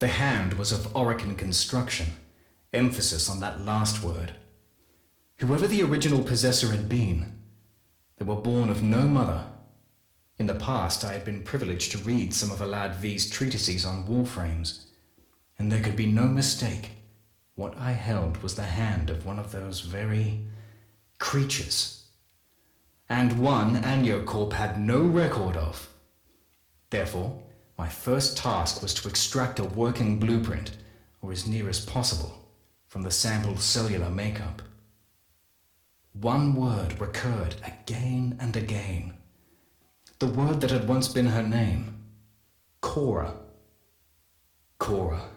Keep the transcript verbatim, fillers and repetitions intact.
The hand was of Orokin construction, emphasis on that last word. Whoever the original possessor had been, they were born of no mother. In the past, I had been privileged to read some of Alad V's treatises on warframes, and there could be no mistake. What I held was the hand of one of those very creatures, and one Aniocorp had no record of. Therefore, my first task was to extract a working blueprint, or as near as possible, from the sampled cellular makeup. One word recurred again and again. The word that had once been her name. Cora. Cora.